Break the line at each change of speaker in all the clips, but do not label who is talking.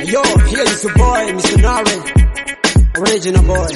Yo, here is your boy, Mr. Nare, original boy,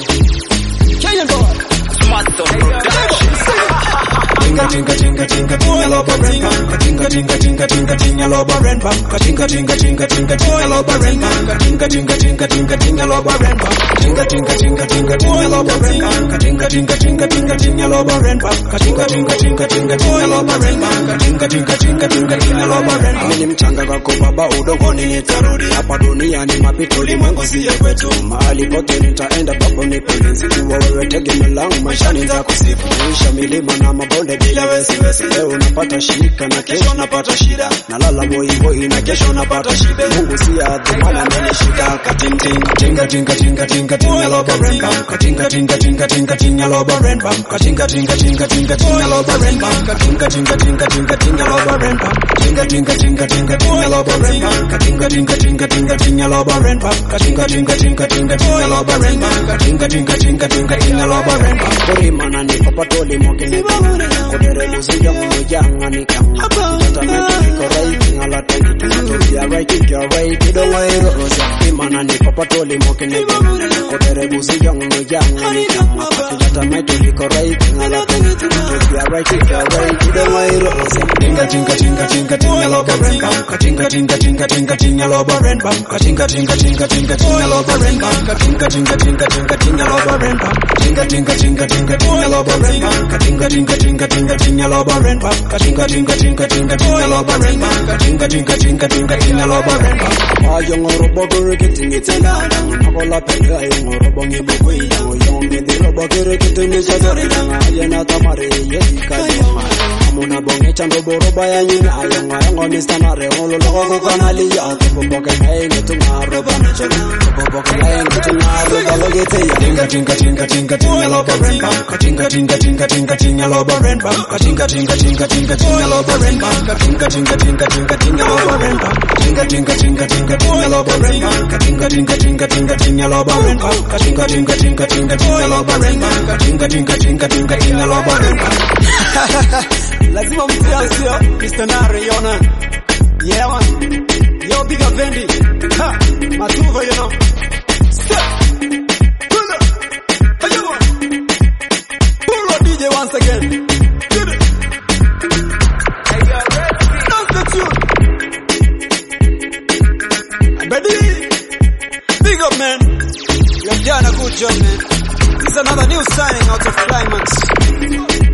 Kenyan boy,
Smartson Production.
Tinga tinga tinga tinga tinga loba renga. Tinga tinga tinga tinga tinga loba renga. Tinga tinga tinga tinga tinga loba renga. Tinga tinga tinga tinga tinga loba renga. Tinga tinga tinga tinga tinga loba renga. Tinga tinga tinga tinga tinga loba renga. Tinga tinga tinga tinga tinga loba renga. Tinga tinga tinga tinga tinga loba renga.
mimi ni mchanga wako baba, udongoni nitarudi. Hapa dunia ni mapito, limwengu siye kwetu. Mahali pote nitaenda baba, nipenzi kuwa wewe tegemeo langu, maishani nitakusifu. Maisha milima na mabonde bila wesiwesi. Leo unapata shika na kesho unapata shida. Nalala boy na kesho unapata shida. Mungu si adhumana amenishika katinting.
Tinga tinga tinga tinga tinga loba renga. Tinga tinga tinga tinga tinga loba renga. Tinga tinga tinga tinga tinga loba renga. Tinga tinga tinga tinga tinga loba renga. Tinga tinga tinga tinga tinga loba renga. Tinga tinga tinga tinga tinga loba renga. Tinga tinga tinga tinga tinga loba renga. Tinga tinga tinga tinga tinga loba renga.
Kori mana ni papatoli mokene. Kodere muzija mujanga ni kama. Tatameko niko right ngala tengi. Tuya right you're right. You don't want to rosa. Mana ni papatoli mokene. Kodere muzija mujanga ni kama. Tatameko niko right ngala tengi. Tuya right you're right. You don't want to rosa.
Tinga tinga tinga tinga tinga loba renga. Tinga tinga tinga tinga tinga loba renga. Tinga tinga tinga tinga tinga loba renga. Tinga tinga tinga tinga tinga loba renga. Tinga tinga tinga tinga tinga loba renga. Tinga tinga tinga tinga tinga loba renga. Tinga tinga tinga tinga tinga loba renga. Tinga tinga tinga tinga tinga loba renga.
Ayong robo kitingi tena. Nakola pega ayong robo ngibukui. Ayong ngedi robo kitingi sadari. Ayana tamare yedi kalima. Amuna bonge chando boroba ya nyina. Ayong Mr. Nare holo logo kanali ya. Boboke ngayengi tungaroba nachona. Boboke ngayengi tungaroba logete ya.
Tinga tinga tinga tinga tinga loba renga. Tinga tinga tinga tinga tinga loba renga. Tinga tinga tinga tinga tinga loba renga. Tinga tinga tinga tinga tinga loba renga. Tinga tinga tinga tinga tinga loba renga. Tinga tinga tinga tinga tinga loba renga. Tinga tinga tinga tinga tinga loba renga. Tinga tinga tinga tinga tinga loba renga.
Lazima mtia sio Mr. Nare yona. Yeah man. Yo big up Vendi. Ha. Matuva you know. Step. Pull up. Hey you on. Pull up DJ once again. Get it. Hey yo ready. Dance the tune. Ready. Big up man. You've done a good job man. This is another new signing out of Climax.